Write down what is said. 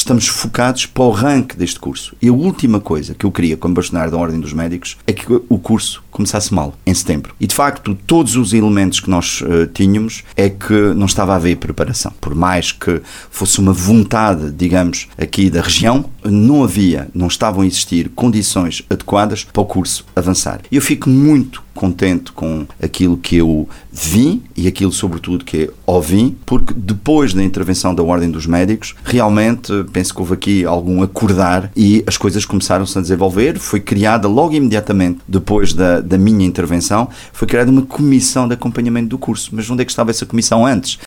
estamos focados para o arranque deste curso. E a última coisa que eu queria como bastonário da Ordem dos Médicos é que o curso começasse mal, em setembro. E de facto, todos os elementos que nós tínhamos é que não estava a haver preparação. Por mais que fosse uma vontade, digamos, aqui da região, não estavam a existir condições adequadas para o curso avançar. E eu fico muito contente com aquilo que eu vi e aquilo sobretudo que ouvi, porque depois da intervenção da Ordem dos Médicos, realmente penso que houve aqui algum acordar e as coisas começaram-se a desenvolver. Foi criada logo imediatamente depois da minha intervenção, foi criada uma comissão de acompanhamento do curso. Mas onde é que estava essa comissão antes?